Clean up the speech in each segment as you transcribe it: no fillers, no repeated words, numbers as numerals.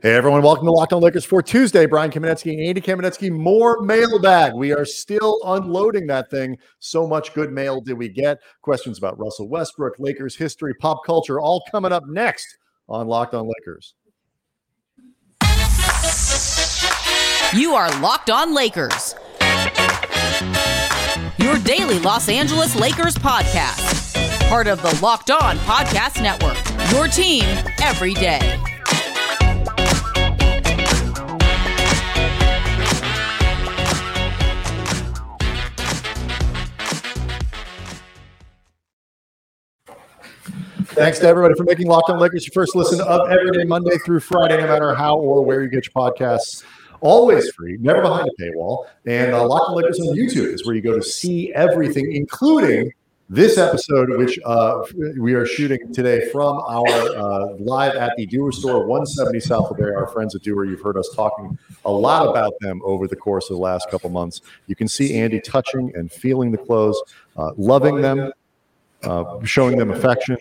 Hey, everyone. Welcome to Locked On Lakers for Tuesday. Brian Kamenetsky and Andy Kamenetsky. More mailbag. We are still unloading that thing. So much good mail did we get. Questions about Russell Westbrook, Lakers history, pop culture, all coming up next on Locked On Lakers. You are Locked On Lakers, your daily Los Angeles Lakers podcast. Part of the Locked On Podcast Network, your team every day. Thanks to everybody for making Locked On Lakers your first listen of every day, Monday through Friday, no matter how or where you get your podcasts. Always free, never behind a paywall. And Locked On Lakers on YouTube is where you go to see everything, including this episode, which we are shooting today from our live at the Dewar store, 170 South of Bay. Our friends at Dewar, you've heard us talking a lot about them over the course of the last couple months. You can see Andy touching and feeling the clothes, loving them, showing them affection.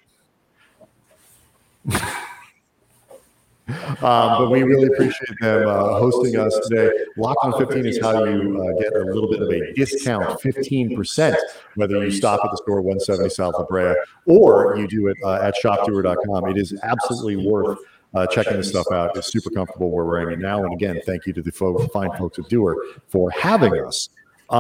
But we really appreciate them hosting us today. Locked On 15 is how you get a little bit of a discount, 15%, whether you stop at the store 170 South La Brea or you do it at shopdewar.com. It is absolutely worth checking this stuff out. It's super comfortable where we're wearing it now. And again, thank you to the fine folks at Dewar for having us.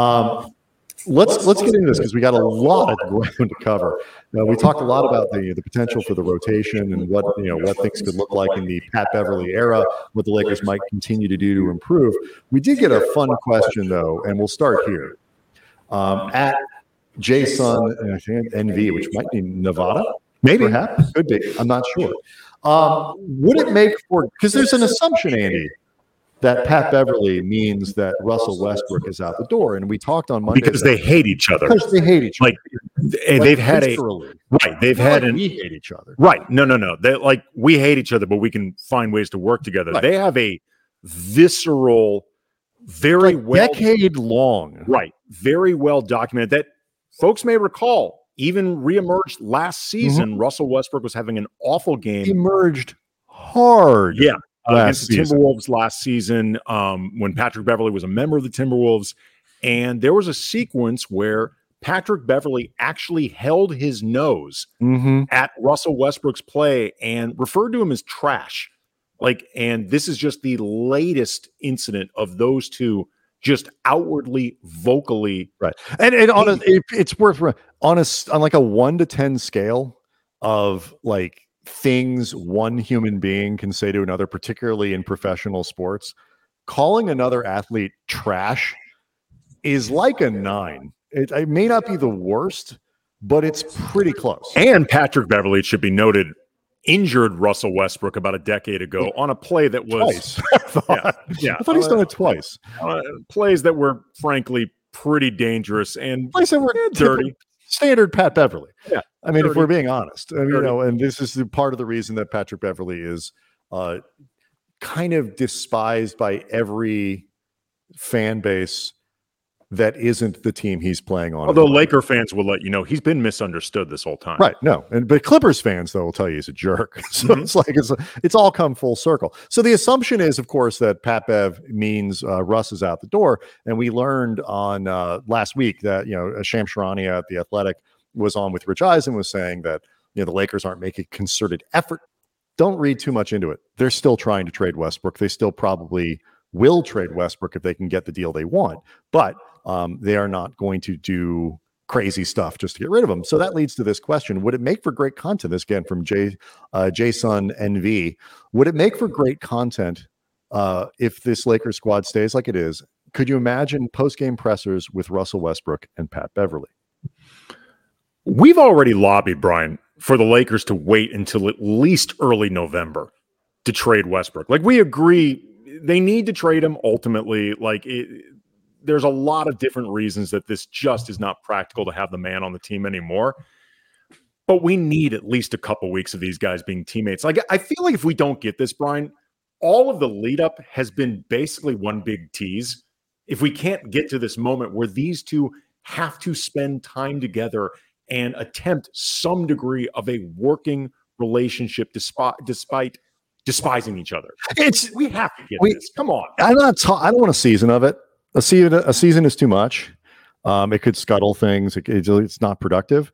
Let's get into this because we got a lot of ground to cover. We talked a lot about the potential for the rotation and what things could look like in the Pat Beverley era, what the Lakers might continue to do to improve. We did get a fun question though, and we'll start here at Jason NV, which might be Nevada, maybe, perhaps, could be. I'm not sure. Would it make for because there's an assumption, Andy, that Pat Beverley means that Russell Westbrook is out the door. And we talked on Monday. Because they hate each other. Because they hate each other. They've had they've had we hate each other. Right. No. They we hate each other, but we can find ways to work together. Right. They have a visceral, very decade long. Right. Very well documented that folks may recall even reemerged last season. Russell Westbrook was having an awful game. Emerged hard. Yeah. Against the Timberwolves last season, when Patrick Beverley was a member of the Timberwolves. And there was a sequence where Patrick Beverley actually held his nose at Russell Westbrook's play and referred to him as trash. And this is just the latest incident of those two just outwardly, vocally. Right. And it's worth on a 1 to 10 scale of things one human being can say to another, particularly in professional sports, calling another athlete trash is like a 9. It may not be the worst, but it's pretty close. And Patrick Beverley, it should be noted, injured Russell Westbrook about a decade ago on a play that was twice. I thought he's done it twice. Plays that were frankly pretty dangerous and plays that were dirty. Standard Pat Beverley. Yeah. I mean, if we're being honest, and this is part of the reason that Patrick Beverley is kind of despised by every fan base that isn't the team he's playing on. Although Laker fans will let you know he's been misunderstood this whole time. Right. No. But Clippers fans, though, will tell you he's a jerk. So it's all come full circle. So the assumption is, of course, that Pat Bev means Russ is out the door. And we learned on last week that, Shams Charania at The Athletic was on with Rich Eisen, was saying that, the Lakers aren't making concerted effort. Don't read too much into it. They're still trying to trade Westbrook. They still probably will trade Westbrook if they can get the deal they want. But they are not going to do crazy stuff just to get rid of him. So that leads to this question. Would it make for great content? This again from Jason NV. Would it make for great content if this Lakers squad stays like it is? Could you imagine post-game pressers with Russell Westbrook and Pat Beverley? We've already lobbied, Brian, for the Lakers to wait until at least early November to trade Westbrook. We agree they need to trade him ultimately. There's a lot of different reasons that this just is not practical to have the man on the team anymore. But we need at least a couple weeks of these guys being teammates. I feel like if we don't get this, Brian, all of the lead up has been basically one big tease. If we can't get to this moment where these two have to spend time together and attempt some degree of a working relationship despite despising each other. We have to get this. Come on. I don't want a season of it. A season is too much. It could scuttle things. It's not productive.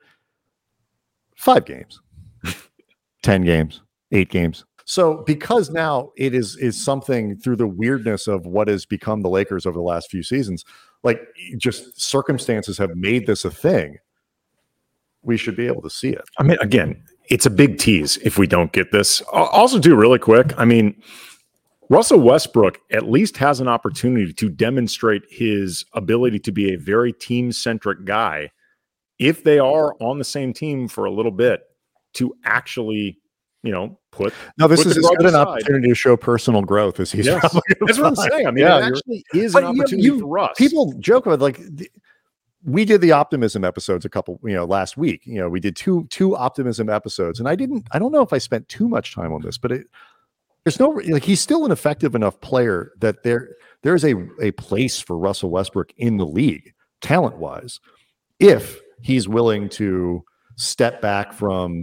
5 games, 10 games, 8 games. So because now it is something through the weirdness of what has become the Lakers over the last few seasons, like just circumstances have made this a thing. We should be able to see it. I mean, again, it's a big tease if we don't get this. Also, too, really quick, I mean, Russell Westbrook at least has an opportunity to demonstrate his ability to be a very team-centric guy if they are on the same team for a little bit to actually, put. No, this is as good an opportunity to show personal growth as he's. Yes. That's what I'm saying. I mean, it actually is an opportunity for us. People joke about we did the optimism episodes a couple, last week. We did two optimism episodes, and I don't know if I spent too much time on this, but there's no he's still an effective enough player that there's a place for Russell Westbrook in the league, talent wise, if he's willing to step back from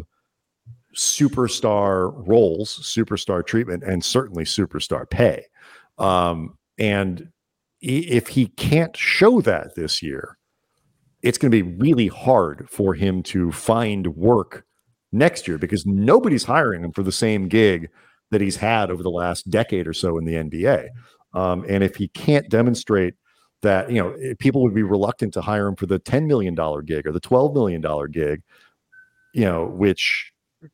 superstar roles, superstar treatment, and certainly superstar pay. And if he can't show that this year, it's going to be really hard for him to find work next year because nobody's hiring him for the same gig that he's had over the last decade or so in the NBA. And if he can't demonstrate that, people would be reluctant to hire him for the $10 million gig or the $12 million gig, which,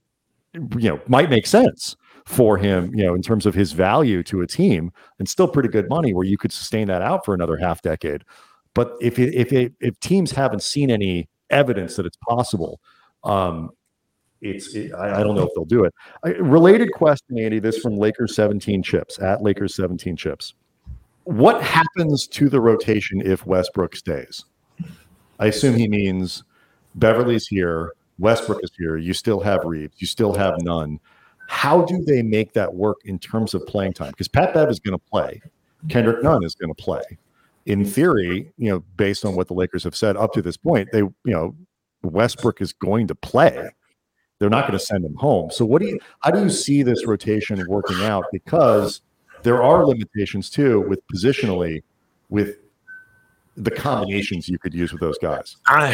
might make sense for him, in terms of his value to a team, and still pretty good money where you could sustain that out for another half decade. But if teams haven't seen any evidence that it's possible, I don't know if they'll do it. Related question, Andy, this from Lakers 17 Chips, at Lakers 17 Chips. What happens to the rotation if Westbrook stays? I assume he means Beverly's here, Westbrook is here, you still have Reeves, you still have Nunn. How do they make that work in terms of playing time? Because Pat Bev is going to play. Kendrick Nunn is going to play. In theory, based on what the Lakers have said up to this point, Westbrook is going to play. They're not going to send him home. So how do you see this rotation working out? Because there are limitations too with positionally, with the combinations you could use with those guys.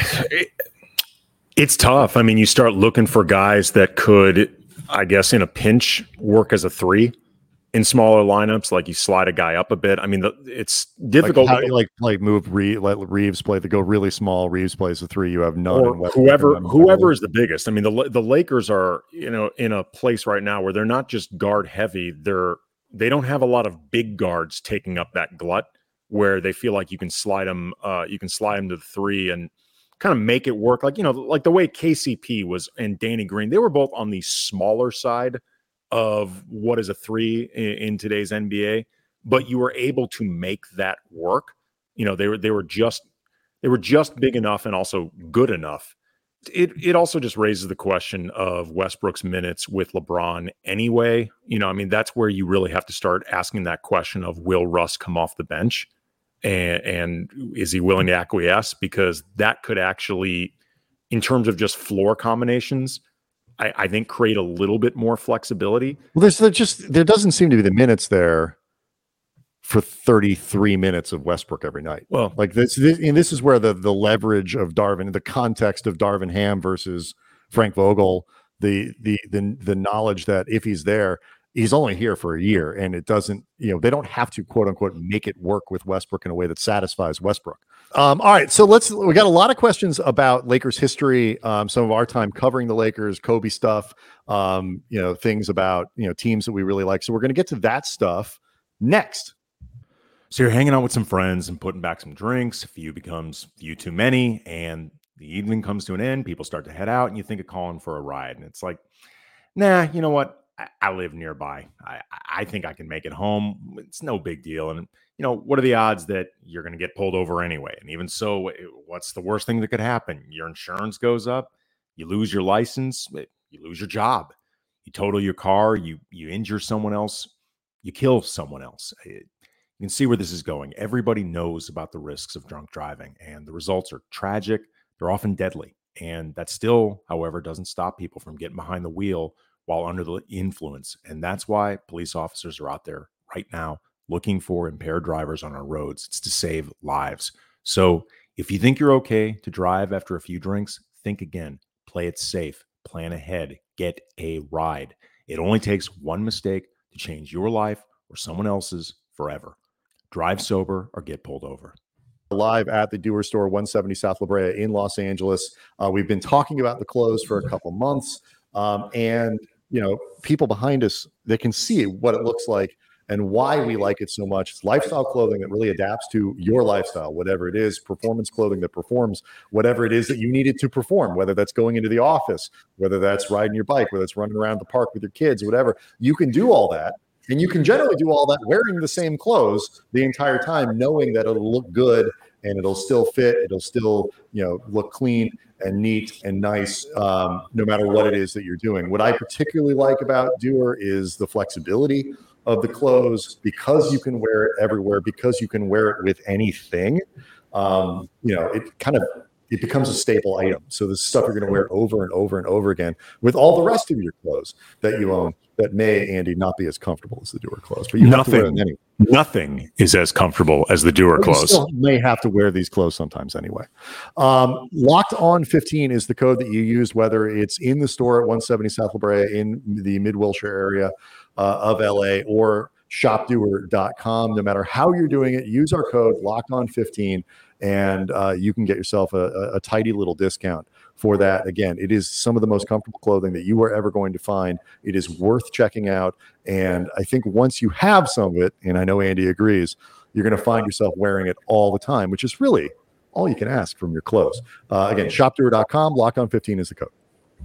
It's tough. I mean, you start looking for guys that could, I guess, in a pinch, work as a 3 in smaller lineups. Like you slide a guy up a bit. I mean, it's difficult. Let Reeves play to go really small. Reeves plays a 3. You have Nunn or whoever is the biggest. I mean, the Lakers are in a place right now where they're not just guard heavy. They don't have a lot of big guards taking up that glut where they feel like you can slide them to the 3 and kind of make it work. Like the way KCP was and Danny Green, they were both on the smaller side of what is a 3 in today's NBA, but you were able to make that work. They were just big enough and also good enough. It also just raises the question of Westbrook's minutes with LeBron anyway. I mean, that's where you really have to start asking that question of, will Russ come off the bench? And is he willing to acquiesce? Because that could actually, in terms of just floor combinations, I think create a little bit more flexibility. Well, there doesn't seem to be the minutes there for 33 minutes of Westbrook every night. Well, like this is where the leverage of Darvin, the context of Darvin Ham versus Frank Vogel, the knowledge that if he's there, he's only here for a year, and it doesn't, they don't have to quote unquote make it work with Westbrook in a way that satisfies Westbrook. All right, so we got a lot of questions about Lakers history, some of our time covering the Lakers, Kobe stuff, things about teams that we really like. So we're going to get to that stuff next. So you're hanging out with some friends and putting back some drinks. A few becomes few too many, and the evening comes to an end. People start to head out, and you think of calling for a ride, and it's like, nah, you know what? I live nearby. I think I can make it home. It's no big deal. And, what are the odds that you're going to get pulled over anyway? And even so, what's the worst thing that could happen? Your insurance goes up. You lose your license. You lose your job. You total your car. You injure someone else. You kill someone else. You can see where this is going. Everybody knows about the risks of drunk driving, and the results are tragic. They're often deadly. And that still, however, doesn't stop people from getting behind the wheel while under the influence. And that's why police officers are out there right now looking for impaired drivers on our roads. It's to save lives. So if you think you're okay to drive after a few drinks, think again, play it safe, plan ahead, get a ride. It only takes one mistake to change your life or someone else's forever. Drive sober or get pulled over. Live at the Dewar Store, 170 South La Brea in Los Angeles. We've been talking about the clothes for a couple months, and people behind us, they can see what it looks like and why we like it so much. It's lifestyle clothing that really adapts to your lifestyle, whatever it is, performance clothing that performs whatever it is that you need it to perform, whether that's going into the office, whether that's riding your bike, whether it's running around the park with your kids, whatever. You can do all that. And you can generally do all that wearing the same clothes the entire time, knowing that it'll look good and it'll still fit. It'll still, look clean and neat and nice, no matter what it is that you're doing. What I particularly like about Dewar is the flexibility of the clothes, because you can wear it everywhere, because you can wear it with anything. It becomes a staple item. So this stuff you're going to wear over and over and over again with all the rest of your clothes that you own that may, Andy, not be as comfortable as the Dewar clothes. But you have to wear them anyway. Nothing is as comfortable as the Dewar clothes. You still may have to wear these clothes sometimes anyway. Locked on 15 is the code that you use, whether it's in the store at 170 South La Brea in the Mid-Wilshire area of LA or shopdewar.com. No matter how you're doing it, use our code locked on 15 and you can get yourself a tidy little discount for that. Again, it is some of the most comfortable clothing that you are ever going to find. It is worth checking out. And I think once you have some of it, and I know Andy agrees, you're going to find yourself wearing it all the time, which is really all you can ask from your clothes. Again, shopdewar.com, locked on 15 is the code.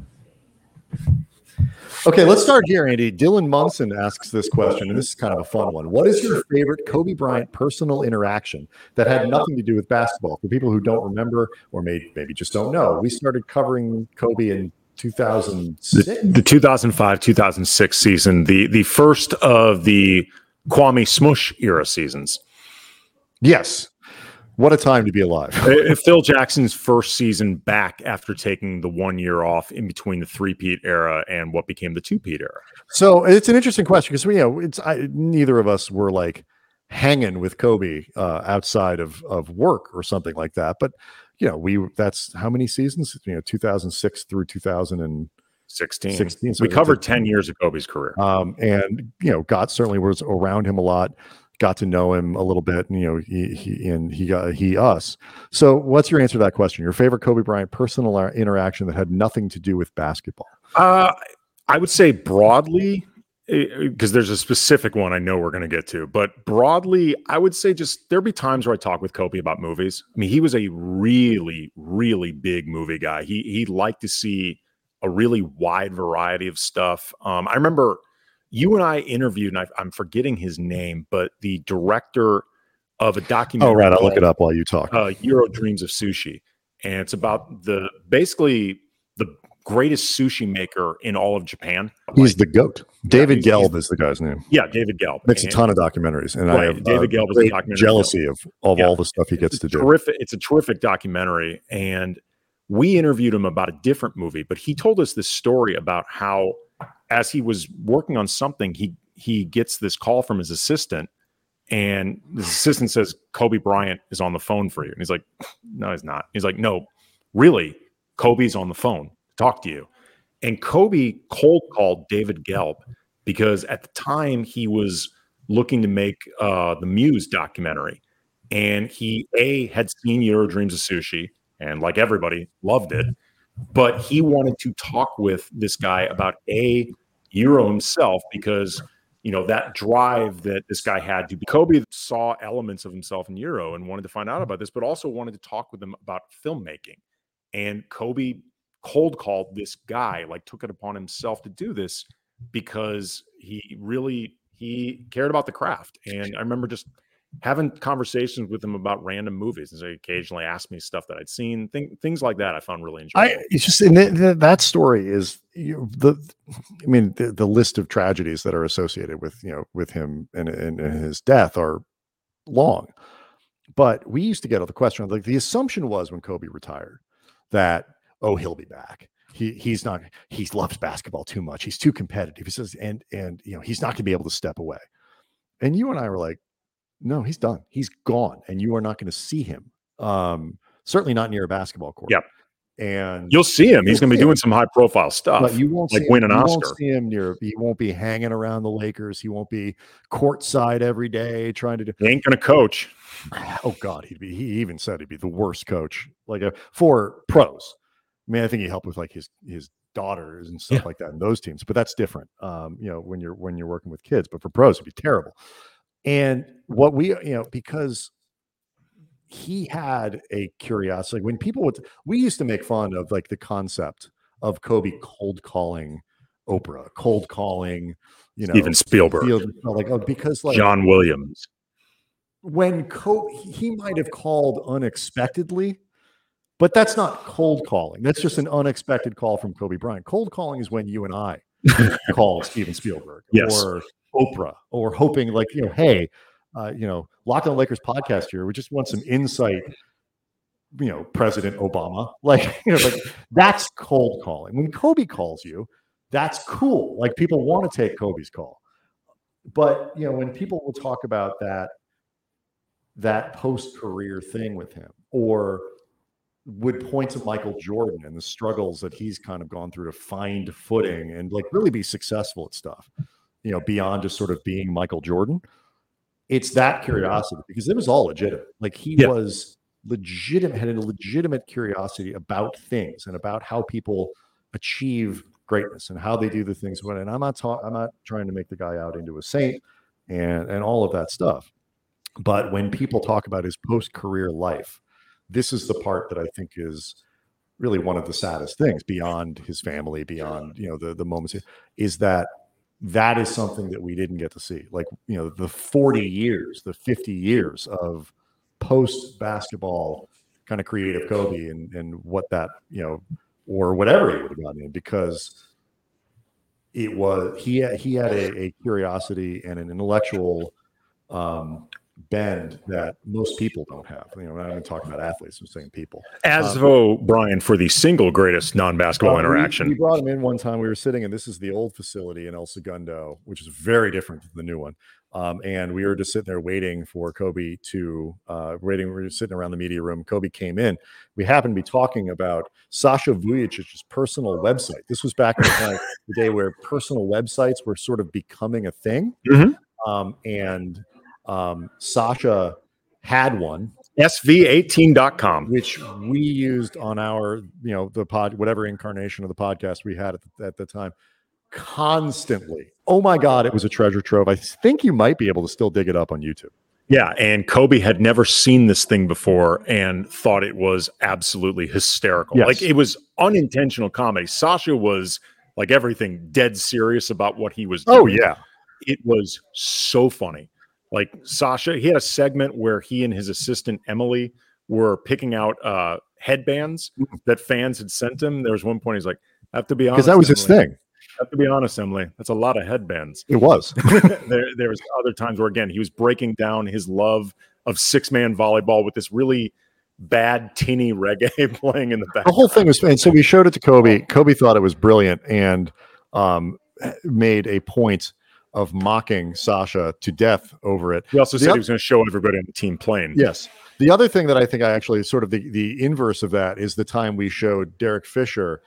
Okay, let's start here, Andy. Dylan Munson asks this question, and this is kind of a fun one. What is your favorite Kobe Bryant personal interaction that had nothing to do with basketball? For people who don't remember or maybe just don't know, we started covering Kobe in 2006. The 2005-2006 season, the first of the Kwame Smush era seasons. Yes. What a time to be alive. Phil Jackson's first season back after taking the 1 year off in between the three-peat era and what became the two-peat era. So it's an interesting question because neither of us were like hanging with Kobe outside of work or something like that. But that's how many seasons? 2006 through 2016. So we covered 10 years of Kobe's career. And God certainly was around him a lot. Got to know him a little bit, and he us. So what's your answer to that question? Your favorite Kobe Bryant personal interaction that had nothing to do with basketball? I would say broadly, because there's a specific one I know we're going to get to, but broadly, I would say just there'd be times where I talk with Kobe about movies. I mean, he was a really, really big movie guy. He liked to see a really wide variety of stuff. I remember you and I interviewed, and I'm forgetting his name, but the director of a documentary. Oh, right. I'll look it up while you talk. Euro Dreams of Sushi. And it's about basically the greatest sushi maker in all of Japan. He's the GOAT. David Gelb is the guy's name. Yeah, David Gelb. Makes a ton of documentaries. And I have David Gelb is a documentary jealousy of all the stuff he gets to do. It's a terrific documentary. And we interviewed him about a different movie, but he told us this story about how, as he was working on something, he gets this call from his assistant, and the assistant says, Kobe Bryant is on the phone for you. And he's like, no, he's not. He's like, no, really, Kobe's on the phone to talk to you. And Kobe cold called David Gelb because at the time he was looking to make the Muse documentary. And he, had seen Euro Dreams of Sushi, and like everybody, loved it. But he wanted to talk with this guy about Euro himself because, that drive that this guy had to be. Kobe saw elements of himself in Euro and wanted to find out about this, but also wanted to talk with him about filmmaking. And Kobe cold called this guy, took it upon himself to do this because he cared about the craft. And I remember just having conversations with him about random movies, and so he occasionally asked me stuff that I'd seen, things like that. I found really enjoyable. It's just that story is the list of tragedies that are associated with him and his death are long. But we used to get all the question, the assumption was when Kobe retired that he'll be back. he loves basketball too much. He's too competitive. He says, and he's not going to be able to step away. And you and I were like, no, he's done. He's gone, and you are not going to see him. Certainly not near a basketball court. Yep. And you'll see him. He's going to be doing some high profile stuff. But you won't win an Oscar. You won't see him he won't be hanging around the Lakers. He won't be courtside every day trying to do. He ain't going to coach. Oh God, he even said he'd be the worst coach for pros. I mean, I think he helped with like his daughters and stuff like that in those teams, but that's different. When you're working with kids, but for pros, it'd be terrible. And what because he had a curiosity. When people we used to make fun of like the concept of Kobe cold calling Oprah, cold calling, Steven Spielberg, because like John Williams. When Kobe, he might have called unexpectedly, but that's not cold calling. That's just an unexpected call from Kobe Bryant. Cold calling is when you and I call Steven Spielberg or Oprah, or hoping hey, Locked On Lakers podcast here. We just want some insight, President Obama. That's cold calling. When Kobe calls you, that's cool. Like, people want to take Kobe's call. But, when people will talk about that post-career thing with him, or would point to Michael Jordan and the struggles that he's kind of gone through to find footing and really be successful at stuff, beyond just sort of being Michael Jordan. It's that curiosity, because it was all legitimate. Like, he was legitimate, had a legitimate curiosity about things and about how people achieve greatness and how they do the things. And I'm not trying to make the guy out into a saint and all of that stuff. But when people talk about his post-career life, this is the part that I think is really one of the saddest things, beyond his family, beyond, the moments, is that is something that we didn't get to see. Like, the 40 years, the 50 years of post-basketball kind of creative Kobe and what that, or whatever he would have gotten in, because it was, he had a curiosity and an intellectual bend that most people don't have. I'm not even talking about athletes, I'm saying people. As though, Brian, for the single greatest non-basketball interaction. We brought him in one time. We were sitting, and this is the old facility in El Segundo, which is very different than the new one. And we were just sitting there waiting for Kobe to we were sitting around the media room. Kobe came in. We happened to be talking about Sasha Vujicic's personal website. This was back in the day where personal websites were sort of becoming a thing. Mm-hmm. Sasha had one, SV18.com, which we used on our, the pod, whatever incarnation of the podcast we had at the time, constantly. Oh my God, it was a treasure trove. I think you might be able to still dig it up on YouTube. Yeah, and Kobe had never seen this thing before and thought it was absolutely hysterical. Yes. Like, it was unintentional comedy. Sasha was, like everything, dead serious about what he was doing. Oh yeah, it was so funny. Like, Sasha, he had a segment where he and his assistant Emily were picking out headbands that fans had sent him. There was one point he's like, I have to be honest, because that was his thing. I have to be honest, Emily, that's a lot of headbands. It was. there was other times where, again, he was breaking down his love of six-man volleyball with this really bad tinny reggae playing in the back. The whole thing was, and so we showed it to Kobe. Kobe thought it was brilliant and made a point of mocking Sasha to death over it. He also said he was going to show everybody on the team playing. Yes. The other thing that I think I actually sort of the inverse of that is the time we showed Derek Fisher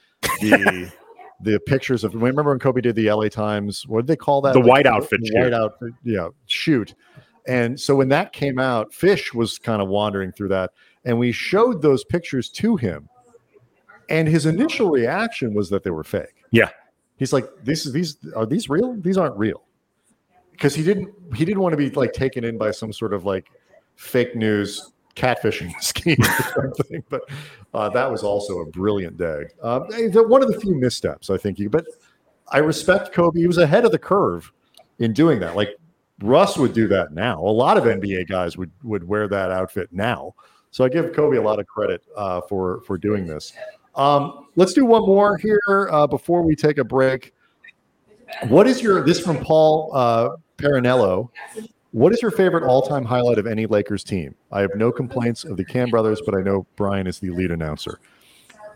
the pictures of, remember when Kobe did the LA Times, what did they call that? The white outfit. White outfit, shoot. And so when that came out, Fish was kind of wandering through that, and we showed those pictures to him, and his initial reaction was that they were fake. Yeah. He's like, are these real? These aren't real. Because he didn't want to be like taken in by some sort of like fake news catfishing scheme or something. But that was also a brilliant day. One of the few missteps, I think. But I respect Kobe. He was ahead of the curve in doing that. Like, Russ would do that now. A lot of NBA guys would wear that outfit now. So I give Kobe a lot of credit for doing this. Let's do one more here before we take a break. What is this from Paul Parinello? What is your favorite all-time highlight of any Lakers team? I have no complaints of the Cam brothers, but I know Brian is the lead announcer.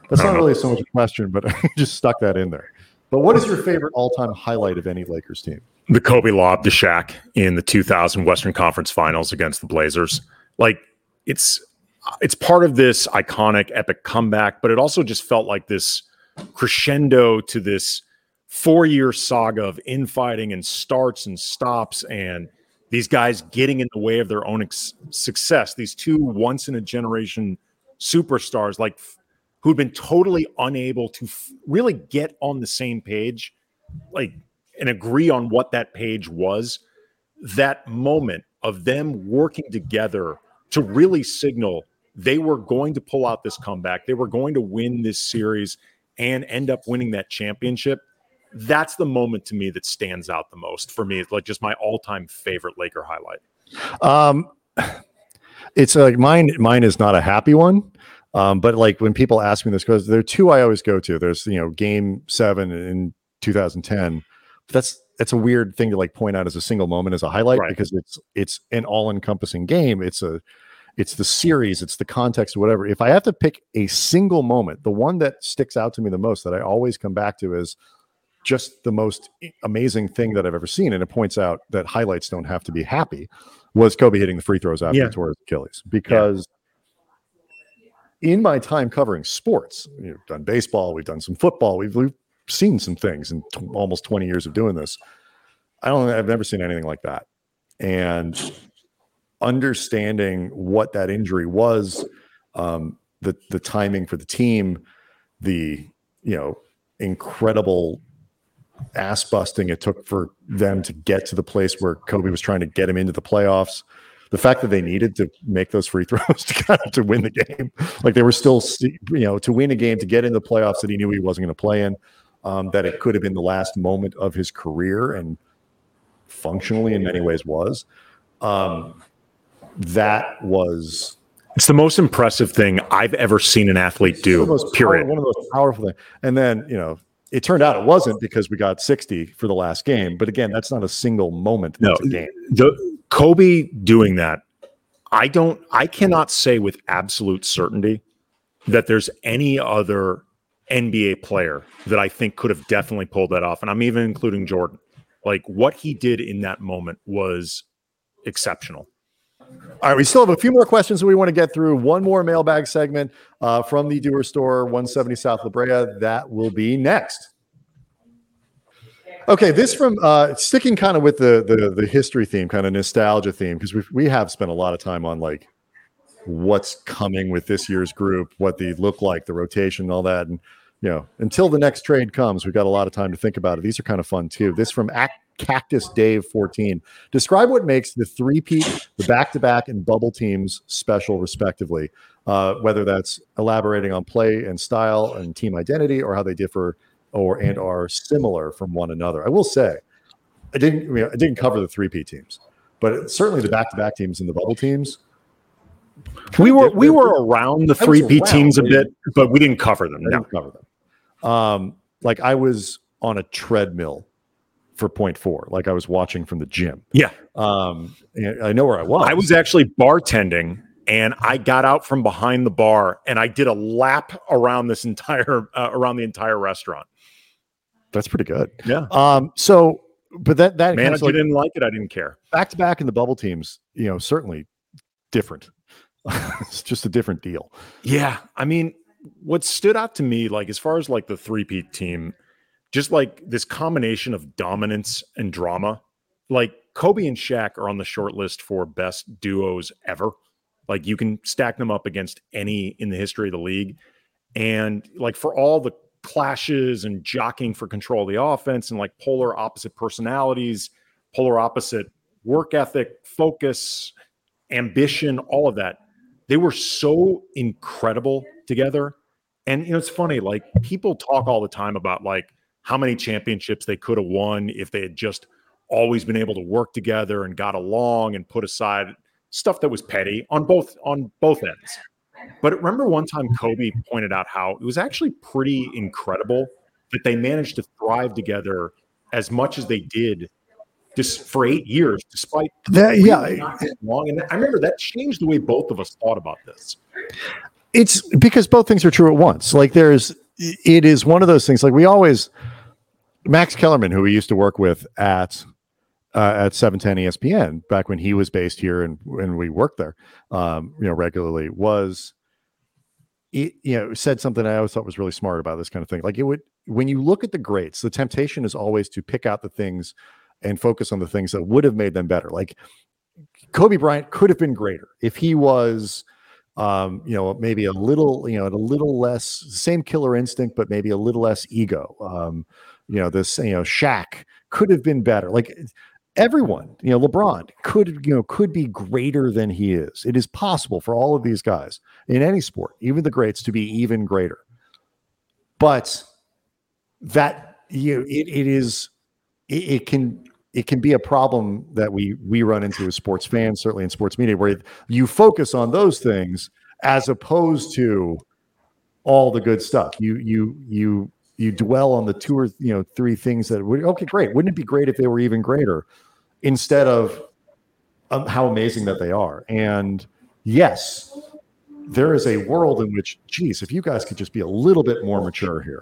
That's not really so much a question, but I just stuck that in there. But what is your favorite all-time highlight of any Lakers team? The Kobe lob to Shaq in the 2000 Western Conference Finals against the Blazers. Like, it's part of this iconic epic comeback, but it also just felt like this crescendo to this 4-year saga of infighting and starts and stops, and these guys getting in the way of their own success. These two once-in-a-generation superstars, like, who'd been totally unable to really get on the same page, like, and agree on what that page was. That moment of them working together to really signal they were going to pull out this comeback, they were going to win this series and end up winning that championship. That's the moment to me that stands out the most for me. It's like just my all-time favorite Laker highlight. It's like mine is not a happy one. But like when people ask me this, because there are two I always go to. There's, Game 7 in 2010. That's a weird thing to like point out as a single moment as a highlight, right? Because it's an all-encompassing game. It's the series, it's the context, whatever. If I have to pick a single moment, the one that sticks out to me the most that I always come back to is just the most amazing thing that I've ever seen. And it points out that highlights don't have to be happy, was Kobe hitting the free throws after he tore his Achilles. Because in my time covering sports, we've done baseball, we've done some football, we've seen some things in almost 20 years of doing this. I've never seen anything like that. And understanding what that injury was, the timing for the team, the incredible ass busting it took for them to get to the place where Kobe was trying to get him into the playoffs. The fact that they needed to make those free throws to win the game, like they were still, to win a game, to get in the playoffs that he knew he wasn't going to play in, that it could have been the last moment of his career, and functionally in many ways was. It's the most impressive thing I've ever seen an athlete do, period. One of the most powerful things. And then, it turned out it wasn't, because we got 60 for the last game. But again, that's not a single moment. No, game. Kobe doing that, I cannot say with absolute certainty that there's any other NBA player that I think could have definitely pulled that off. And I'm even including Jordan. Like, what he did in that moment was exceptional. All right, we still have a few more questions that we want to get through. One more mailbag segment from the Dewar Store, 170 South La Brea. That will be next. Okay, this from sticking kind of with the history theme, kind of nostalgia theme, because we have spent a lot of time on like what's coming with this year's group, what they look like, the rotation, and all that. And until the next trade comes, we've got a lot of time to think about it. These are kind of fun too. This from Cactus Dave 14. Describe what makes the three-peat, the back-to-back, and bubble teams special, respectively. Whether that's elaborating on play and style and team identity, or how they differ and are similar from one another. I will say, I didn't cover the three-peat teams, but certainly the back-to-back teams and the bubble teams. We were around the three-peat teams a bit, but we didn't cover them. Didn't cover them. Like I was on a treadmill for 0.4, like I was watching from the gym. Yeah. I know where I was. I was actually bartending, and I got out from behind the bar and I did a lap around the entire restaurant. That's pretty good. Yeah. But that man, if you didn't like it, I didn't care. Back to back in the bubble teams, certainly different. It's just a different deal. Yeah. I mean, what stood out to me, like as far as like the three-peat team, just like this combination of dominance and drama, like Kobe and Shaq are on the short list for best duos ever. Like you can stack them up against any in the history of the league. And like for all the clashes and jockeying for control of the offense and like polar opposite personalities, polar opposite work ethic, focus, ambition, all of that, they were so incredible together. And, it's funny, like people talk all the time about like how many championships they could have won if they had just always been able to work together and got along and put aside stuff that was petty on both ends. But remember one time Kobe pointed out how it was actually pretty incredible that they managed to thrive together as much as they did just for 8 years, despite that. Yeah. Not long. And I remember that changed the way both of us thought about this. it's because both things are true at once. Like it is one of those things. Like Max Kellerman, who we used to work with at 710 ESPN back when he was based here and we worked there, regularly, said something I always thought was really smart about this kind of thing. Like when you look at the greats, the temptation is always to pick out the things and focus on the things that would have made them better. Like Kobe Bryant could have been greater if he was, maybe a little, a little less, same killer instinct, but maybe a little less ego. Shaq could have been better. Like everyone, LeBron could be greater than he is. It is possible for all of these guys in any sport, even the greats, to be even greater. But that it can be a problem that we run into as sports fans, certainly in sports media, where you focus on those things as opposed to all the good stuff. You dwell on the two or three things that would, okay, great. Wouldn't it be great if they were even greater, instead of how amazing that they are? And yes, there is a world in which, geez, if you guys could just be a little bit more mature here,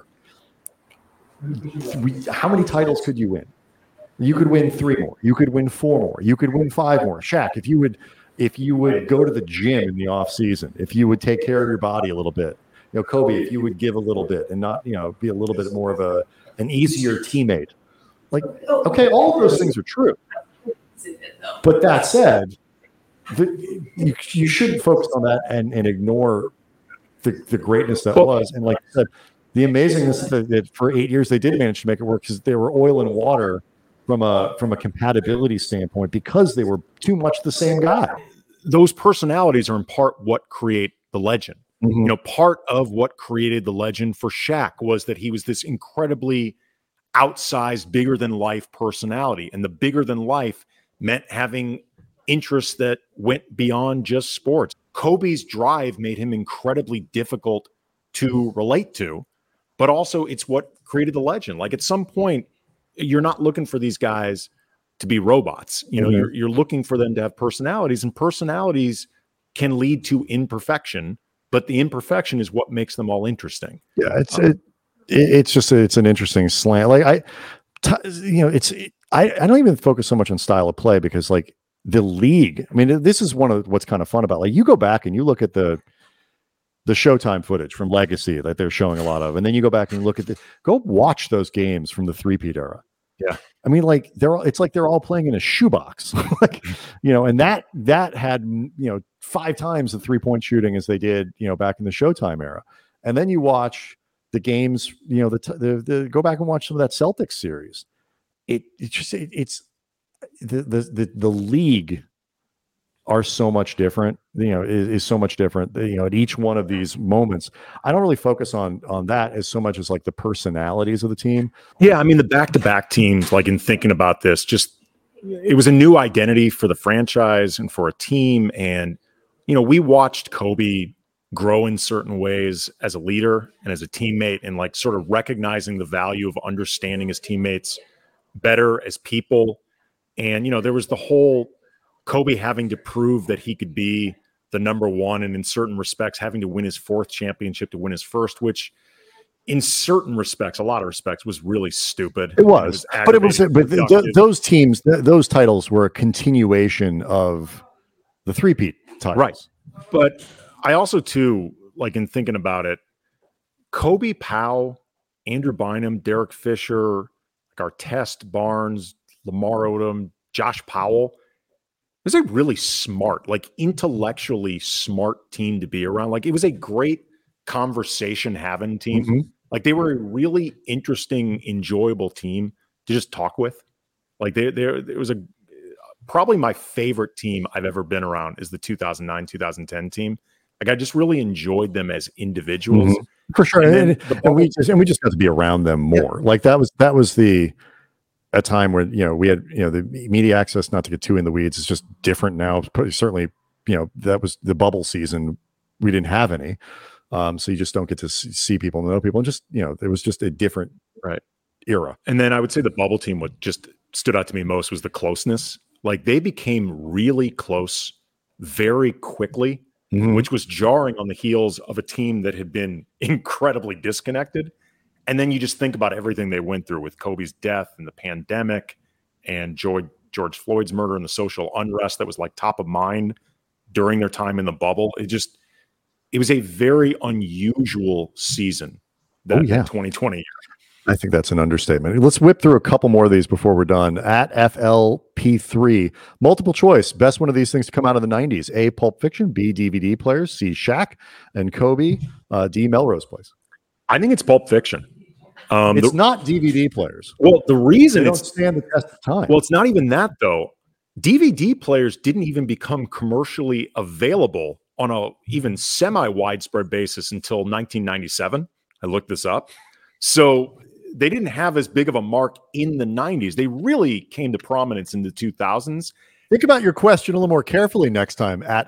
how many titles could you win? You could win 3 more. You could win 4 more. You could win 5 more. Shaq, if you would go to the gym in the off season, if you would take care of your body a little bit, Kobe, if you would give a little bit and not, be a little bit more of an easier teammate. Like, okay, all of those things are true. But that said, you shouldn't focus on that and ignore the greatness that was. And like I said, the amazingness that for 8 years they did manage to make it work, because they were oil and water from a compatibility standpoint, because they were too much the same guy. Those personalities are in part what create the legend. Mm-hmm. Part of what created the legend for Shaq was that he was this incredibly outsized, bigger than life personality. And the bigger than life meant having interests that went beyond just sports. Kobe's drive made him incredibly difficult to relate to, but also it's what created the legend. Like at some point, you're not looking for these guys to be robots. Mm-hmm. You're looking for them to have personalities, and personalities can lead to imperfection, but the imperfection is what makes them all interesting. Yeah, it's an interesting slant. Like I don't even focus so much on style of play, because like the league, I mean, this is one of what's kind of fun about, like, you go back and you look at the Showtime footage from Legacy that they're showing a lot of, and then you go back and look at go watch those games from the three-peat era. Yeah. I mean, like it's like they're all playing in a shoebox, like, and that had, 5 times the 3-point shooting as they did, back in the Showtime era. And then you watch the games, the go back and watch some of that Celtics series. It's the league are so much different, is so much different, at each one of these moments. I don't really focus on that as so much as like the personalities of the team. Yeah. I mean, the back-to-back teams, like in thinking about this, it was a new identity for the franchise and for a team. And, we watched Kobe grow in certain ways as a leader and as a teammate, and like sort of recognizing the value of understanding his teammates better as people. And, there was the whole Kobe having to prove that he could be the number one, and in certain respects having to win his 4th championship to win his 1st, which in certain respects, a lot of respects, was really stupid. It was those teams, those titles were a continuation of the three-peat titles. Right. But I also too, like in thinking about it, Kobe, Powell, Andrew Bynum, Derek Fisher, like Artest, Barnes, Lamar Odom, Josh Powell. It was a really smart, like intellectually smart team to be around. Like it was a great conversation having team. Mm-hmm. Like they were a really interesting, enjoyable team to just talk with. Like it was probably my favorite team I've ever been around is the 2009-2010 team. Like I just really enjoyed them as individuals. Mm-hmm. For sure. And we just got to be around them more. Yeah. Like that was a time where, we had, the media access, not to get too in the weeds, is just different now. Certainly, that was the bubble season. We didn't have any. So you just don't get to see people and know people. And just, it was just a different era. And then I would say the bubble team, what just stood out to me most was the closeness. Like they became really close very quickly. which was jarring on the heels of a team that had been incredibly disconnected. And then you just think about everything they went through with Kobe's death and the pandemic and George Floyd's murder and the social unrest that was like top of mind during their time in the bubble. It was a very unusual season, that 2020 year. I think that's an understatement. Let's whip through a couple more of these before we're done. At FLP3, multiple choice. Best one of these things to come out of the 90s. A, Pulp Fiction. B, DVD players. C, Shaq and Kobe. D, Melrose Place. I think it's Pulp Fiction. It's not DVD players. Well, the reason they don't stand the test of time. Well, it's not even that, though. DVD players didn't even become commercially available on a even semi-widespread basis until 1997. I looked this up. So they didn't have as big of a mark in the 90s. They really came to prominence in the 2000s. Think about your question a little more carefully next time at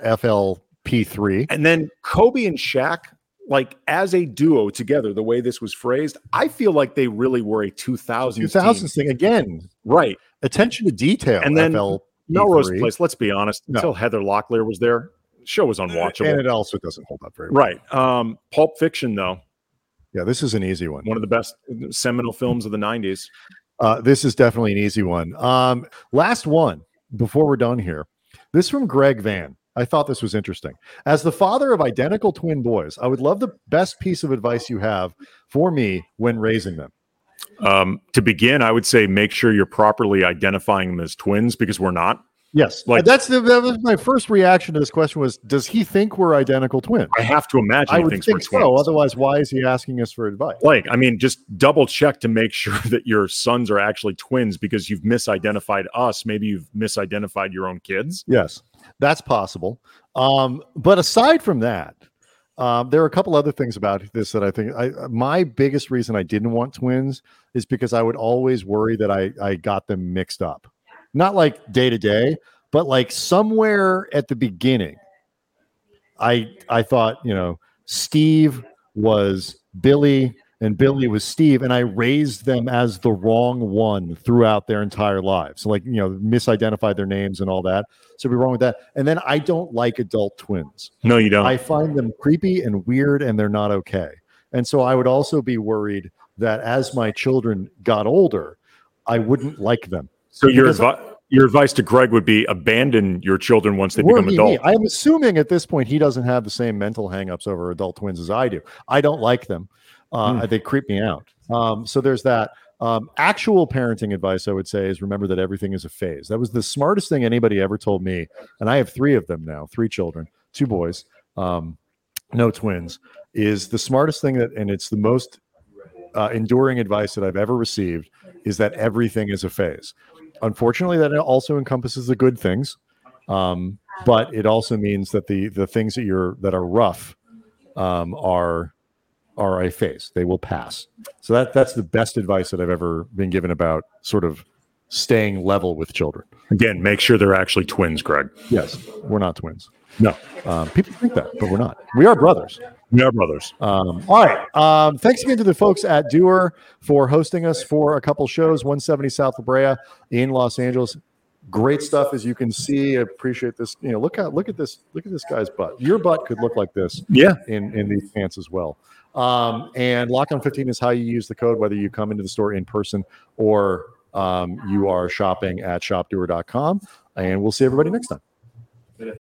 FLP3. And then Kobe and Shaq, like as a duo together, the way this was phrased, I feel like they really were a 2000s thing again. Right. Attention to detail. And then Melrose Place, let's be honest, until Heather Locklear was there, the show was unwatchable. And it also doesn't hold up very well. Right. Pulp Fiction, though. Yeah, this is an easy one. One of the best seminal films of the 90s. This is definitely an easy one. Last one before we're done here. This from Greg Van. I thought this was interesting. As the father of identical twin boys, I would love the best piece of advice you have for me when raising them. To begin, I would say make sure you're properly identifying them as twins, because we're not. Yes, that was my first reaction to this question was, does he think we're identical twins? I have to imagine I he would thinks think we're twins. so. Otherwise, why is he asking us for advice? Just double check to make sure that your sons are actually twins, because you've misidentified us. Maybe you've misidentified your own kids. Yes, that's possible. But aside from that, there are a couple other things about this that I think my biggest reason I didn't want twins is because I would always worry that I got them mixed up. Not like day to day, but like somewhere at the beginning, I thought, Steve was Billy and Billy was Steve, and I raised them as the wrong one throughout their entire lives. So misidentified their names and all that. So be wrong with that. And then I don't like adult twins. No, you don't. I find them creepy and weird, and they're not okay. And so I would also be worried that as my children got older, I wouldn't like them. So your advice to Greg would be abandon your children once they become adults. I'm assuming at this point he doesn't have the same mental hangups over adult twins as I do. I don't like them. They creep me out. So there's that. Actual parenting advice, I would say, is remember that everything is a phase. That was the smartest thing anybody ever told me. And I have 3 of them now, 3 children, 2 boys, no twins, is the smartest thing and it's the most enduring advice that I've ever received, is that everything is a phase. Unfortunately, that also encompasses the good things, but it also means that the things that are rough are a phase. They will pass. So that's the best advice that I've ever been given about sort of staying level with children. Again, make sure they're actually twins, Greg. Yes, we're not twins. No, people think that, but we're not. We are brothers. We are brothers. All right. Thanks again to the folks at Doer for hosting us for a couple shows. 170 South La Brea in Los Angeles. Great stuff, as you can see. I appreciate this. Look at this guy's butt. Your butt could look like this. Yeah. In these pants as well. And Locked On 15 is how you use the code, whether you come into the store in person or you are shopping at shopdoer.com. And we'll see everybody next time.